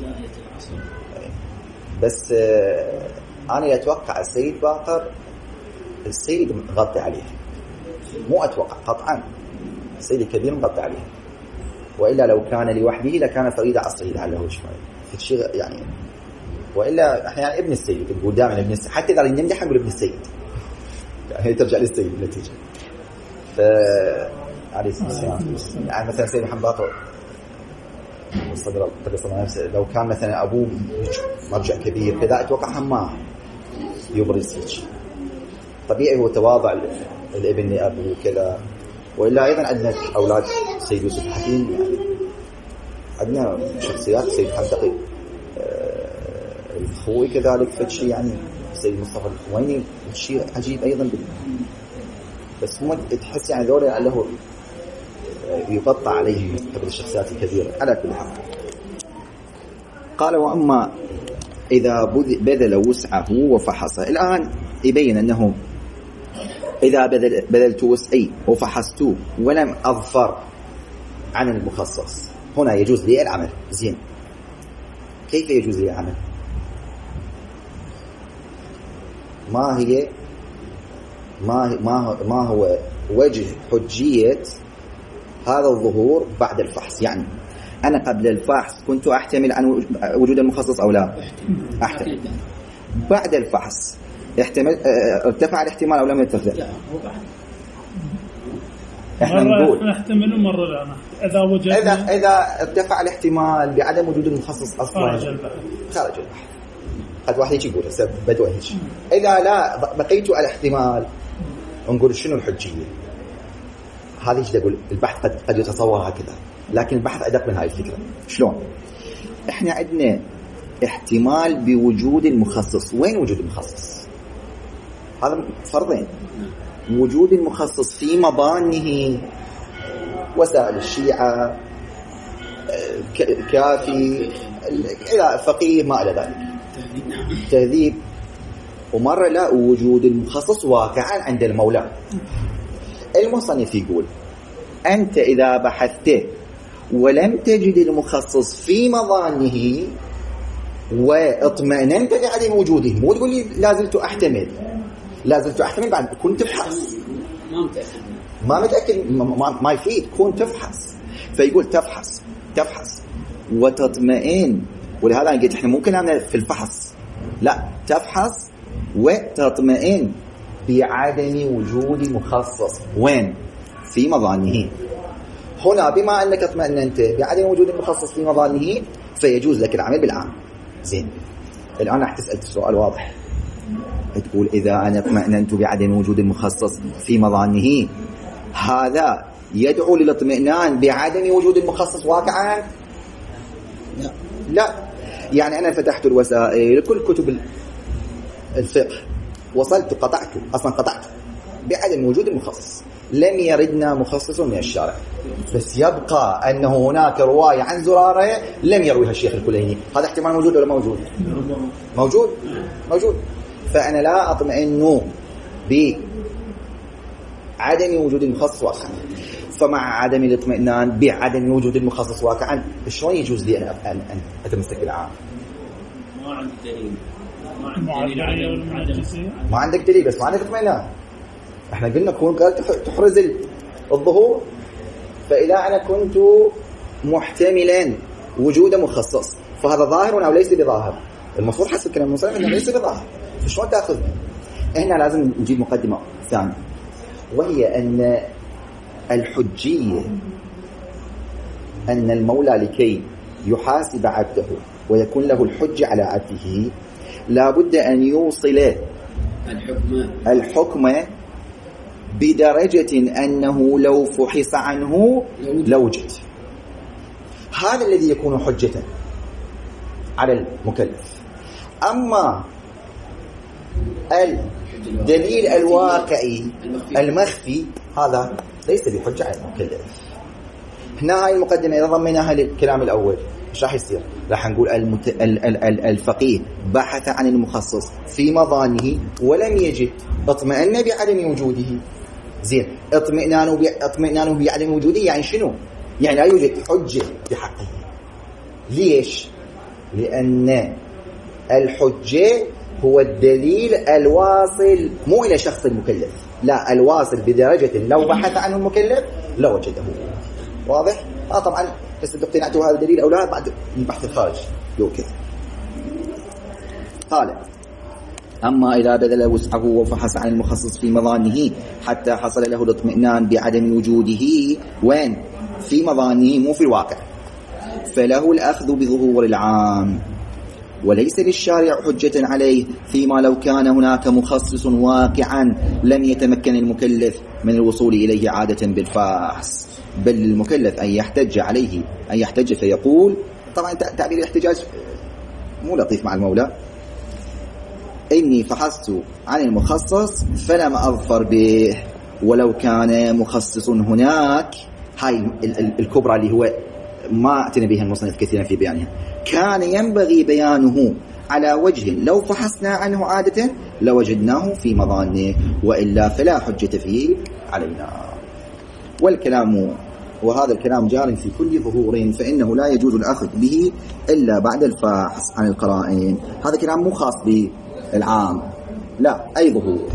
بس أنا أتوقع السيد باقر السيد مغطي عليه مو أتوقع قطعا السيد الكبير مغطي عليه وإلا لو كان لوحده لكان فريد عصره لعله شوي في شيء يعني. وإلا إحنا يعني ابن السيد نقول دائما ابن السيد حتى إذا نمدح نقول ابن السيد يعني ترجع للسيد النتيجة. ف عليه السلام يعني مثلا سيد محمد باقر صدر الله لو كان مثلا أبوه مرجع كبير كذا أتوقع هم ما يبرز هيك طبيعي هو تواضع الابن لأبوه كذا. وإلا أيضا عندنا أولاد سيد يوسف حكيم يعني عندنا شخصيات سيد حمدقي الخوي كذلك فشي يعني سيد مصطفى الخويني شيء عجيب أيضا بس هم تحس يعني ذول له يقطع عليه قبل الشخصيات الكبيرة على كل حال. قال وأما إذا بذل وسعه وفحصه الآن يبين أنه إذا بذل بذلت وسعي وفحصته ولم أظفر عن المخصص هنا يجوز لي العمل. زين كيف يجوز لي العمل؟ ما هي ما ما ما هو وجه حجية هذا الظهور بعد الفحص؟ يعني أنا قبل الفحص كنت أحتمل عن وجود المخصص أو لا أحتمل بعد الفحص احتمال ارتفع الاحتمال أو لم يرتفع؟ احنا نقول نحتمل مرة لا إذا وجد إذا إذا ارتفع الاحتمال بعدم وجود المخصص أصلا خارج البحث خارج البحث قد واحد يقول بدو هيك. إذا لا بقيت على احتمال نقول شنو الحجية؟ هذه ايش اقول البحث قد قد يتصور هكذا لكن البحث أدق من هاي الفكرة. شلون؟ احنا عندنا احتمال بوجود المخصص. وين وجود المخصص؟ هذا فرضين. وجود المخصص في مبانه وسائل الشيعة كافي إلى فقيه ما إلى ذلك تهذيب ومرة لا وجود المخصص واقعا عند المولى. المصنف يقول أنت إذا بحثت ولم تجد المخصص في مظانه واطمئننت لعدم وجوده، مو تقول لي لازلت أحتمل، لازلت أحتمل بعد كنت تفحص. ما متأكد ما متأكد ما, ما يفيد، كون تفحص. فيقول تفحص تفحص وتطمئن. ولهذا أنا قلت إحنا ممكن نعمل في الفحص، لا تفحص وتطمئن بعدم وجود مخصص. وين؟ في مظانه. هنا بما أنك اطمئننت بعدم وجود المخصص في مظانه فيجوز لك العمل بالعام. زين، الآن راح تسأل السؤال واضح، تقول إذا أنا اطمئننت بعدم وجود المخصص في مظانه هذا يدعو للاطمئنان بعدم وجود المخصص واقعا؟ لا لا. يعني أنا فتحت الوسائل كل كتب الفقه وصلت قطعت أصلا قطعت بعدم وجود المخصص، لم يردنا مخصص من الشارع، بس يبقى أنه هناك رواية عن زرارة لم يرويها الشيخ الكليني. هذا احتمال موجود ولا موجود؟ موجود موجود. فأنا لا أطمئن بعدم وجود المخصص واقعا. فمع عدم الاطمئنان بعدم وجود المخصص واقعا شلون يجوز لي أن أن أتمسك بالعام؟ ما عندك دليل، ما عندك دليل، ما عندك دليل بس ما عندك اطمئنان. احنا قلنا كون قال تحرز الظهور، فإذا أنا كنت محتملا وجود مخصص فهذا ظاهر أو ليس بظاهر؟ المفروض حسب كلام المصنف أنه ليس بظاهر. فشلون تأخذ؟ هنا لازم نجيب مقدمة ثانية، وهي أن الحجية أن المولى لكي يحاسب عبده ويكون له الحجة على عبده لا بد أن يوصل الحكم الحكم بدرجة أنه لو فحص عنه لوجد. هذا الذي يكون حجة على المكلف. أما الدليل الواقعي المخفي هذا ليس بحجة على المكلف. هنا هاي المقدمة إذا ضمناها للكلام الأول إيش راح يصير؟ راح نقول المت... ال... ال... ال... الفقيه بحث عن المخصص في مظانه ولم يجد، اطمئن بعدم وجوده. زين، اطمئنانه ب... اطمئنانه بعدم وجوده يعني شنو؟ يعني لا يوجد حجة بحقه. ليش؟ لأن الحجة هو الدليل الواصل مو إلى شخص المكلف، لا الواصل بدرجة لو بحث عنه المكلف لوجده. واضح؟ آه طبعا بس اقتنعتوا هذا الدليل أو لا بعد البحث الخارج لو كذا. قال أما إذا بذل وسعه وفحص عن المخصص في مظانه حتى حصل له الاطمئنان بعدم وجوده، وين؟ في مظانه مو في الواقع، فله الأخذ بظهور العام وليس للشارع حجة عليه فيما لو كان هناك مخصص واقعا لم يتمكن المكلف من الوصول إليه عادة بالفحص، بل المكلف أن يحتج عليه أن يحتج فيقول، طبعا تعبير الاحتجاج مو لطيف مع المولى، إني فحصت عن المخصص فلم أظفر به ولو كان مخصص هناك. هاي الكبرى اللي هو ما اعتنى بها المصنف كثيرا في بيانها، كان ينبغي بيانه على وجه لو فحصنا عنه عادة لوجدناه في مظانه وإلا فلا حجة فيه علينا. والكلام وهذا الكلام جار في كل ظهور فإنه لا يجوز الأخذ به إلا بعد الفحص عن القرائن. هذا كلام مو خاص بالعام، لا أي ظهور.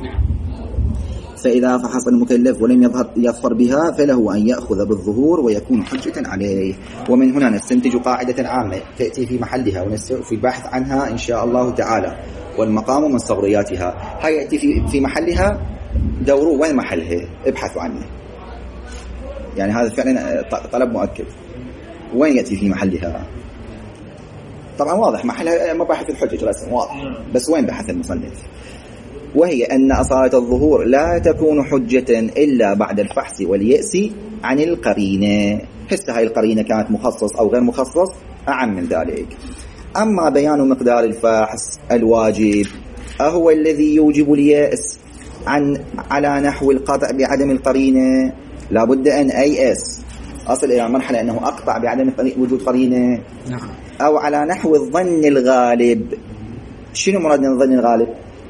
فإذا فحص المكلف ولم يظهر يظفر بها فله أن يأخذ بالظهور ويكون حجة عليه. ومن هنا نستنتج قاعدة عامة تأتي في محلها ونستمر في البحث عنها إن شاء الله تعالى، والمقام من صغرياتها. هاي يأتي في في محلها دوروا وين محلها ابحثوا عنه، يعني هذا فعلا طلب مؤكد. وين يأتي في محلها؟ طبعا واضح محلها مباحث الحجة رسم واضح، بس وين بحث المصنف؟ وهي أن أصالة الظهور لا تكون حجة إلا بعد الفحص واليأس عن القرينة. هسه هاي القرينة كانت مخصص أو غير مخصص أعم من ذلك. أما بيان مقدار الفحص الواجب أهو الذي يوجب اليأس عن على نحو القطع بعدم القرينة، لابد أن أيأس أصل إلى مرحلة أنه أقطع بعدم وجود قرينة، أو على نحو الظن الغالب. شنو مراد من الظن الغالب؟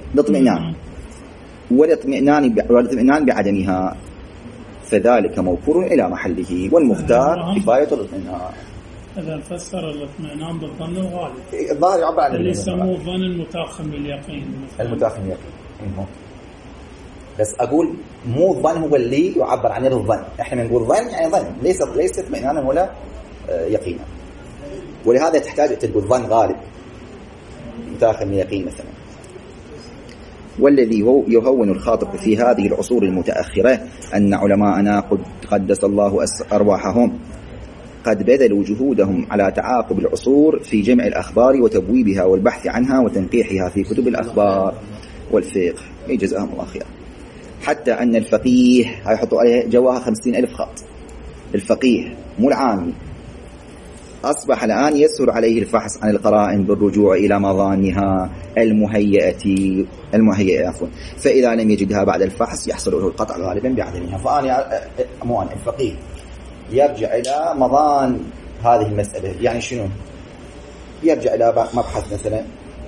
الاطمئنان والاطمئنان والاطمئنان بعدمها، فذلك موكول إلى محله، والمختار كفاية الاطمئنان. إذا فسر الاطمئنان بالظن الغالب الظاهر يعبر عن اللي يسموه ظن المتاخم باليقين. المتاخم باليقين. بس أقول مو الظن هو اللي يعبر عن الظن، إحنا بنقول ظن يعني ظن، ليس ليس اطمئنانا ولا يقينا، ولهذا تحتاج تقول ظن غالب متاخم باليقين مثلا. والذي هو يهون الخاطب في هذه العصور المتأخرة أن علماءنا قد قدس الله أرواحهم قد بذلوا جهودهم على تعاقب العصور في جمع الأخبار وتبويبها والبحث عنها وتنقيحها في كتب الأخبار والفقه، جزاهم الله خير. حتى أن الفقيه هيحطوا عليه جواها خمسين ألف خط، الفقيه مو العامي أصبح الآن يسهل عليه الفحص عن القرائن بالرجوع إلى مظانها المهيئة المهيئة عفوا، فإذا لم يجدها بعد الفحص يحصل له القطع غالبا بعدمها. فأنا مو أنا الفقيه يرجع إلى مظان هذه المسألة، يعني شنو؟ يرجع إلى مبحث مثلا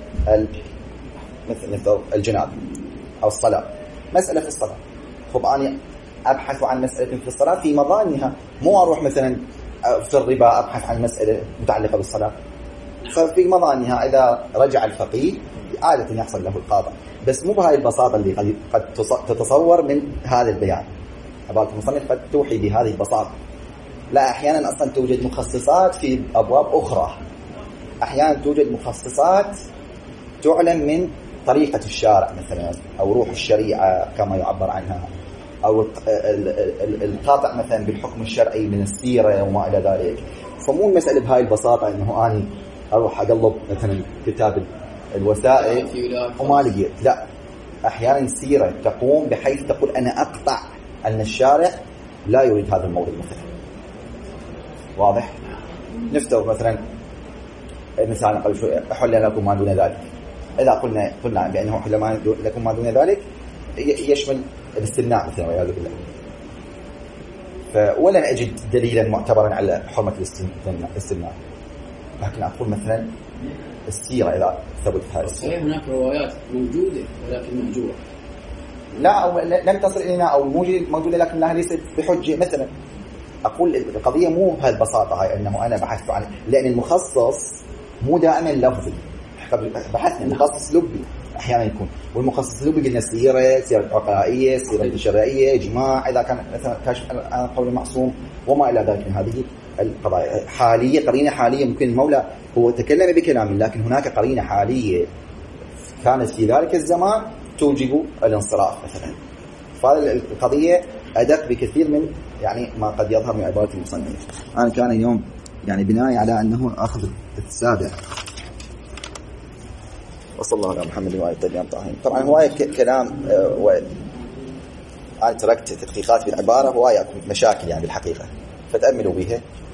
مثل الجنابة أو الصلاة، مسألة في الصلاة، خب أنا أبحث عن مسألة في الصلاة في مظانها، مو أروح مثلا في الربا أبحث عن مسألة متعلقة بالصلاة. ففي مظانها إذا رجع الفقيه عادة يحصل له القاطع، بس مو بهاي البساطة اللي قد, قد تتصور من هذا البيان. أبالك المصنف قد توحي بهذه البساطة، لا أحيانا أصلا توجد مخصصات في أبواب أخرى، أحيانا توجد مخصصات تعلم من طريقة الشارع مثلا أو روح الشريعة كما يعبر عنها، أو القاطع مثلا بالحكم الشرعي من السيرة وما إلى ذلك. فمو المسألة بهاي البساطة إنه أنا أروح أقلب مثلا كتاب الوسائل وما لقيت، لا، أحيانا السيرة تقوم بحيث تقول أنا أقطع أن الشارع لا يريد هذا الموضوع مثلا. واضح؟ نفترض مثلا مثلا قبل شوي أحل لكم ما دون ذلك، إذا قلنا قلنا بأنه أحل لكم ما دون ذلك يشمل الاستثناء مثلا والعياذ بالله، فولا أجد دليلا معتبرا على حرمة الاستثناء، لكن أقول مثلا السيرة إذا ثبت هذا صحيح هناك روايات موجودة ولكن مهجورة، لا أو لم تصل إلينا أو موجودة لكنها ليست بحجة مثلا. أقول القضية مو بهالبساطة هاي أنه أنا بحثت عن، لأن المخصص مو دائما لفظي، بحثنا المخصص لبي أحيانا يكون، والمخصص لبي قلنا السيرة، سيرة عقائية، سيرة الشرعية، إجماع، إذا كان مثلا كشف عن قول معصوم وما إلى ذلك من هذه القضايا. حالية قرينة حالية، ممكن المولى هو تكلم بكلام لكن هناك قرينة حالية كانت في ذلك الزمان توجب الانصراف مثلا. فهذه القضية أدق بكثير من يعني ما قد يظهر من عبارة المصنف. أنا كان اليوم يعني بناء على أنه أخذ السابع. وصلى الله على محمد وعلى آله الطاهرين. طبعا هواية كلام و أنا تركت تدقيقات في العبارة، هواية مشاكل يعني بالحقيقة، فتأملوا بها.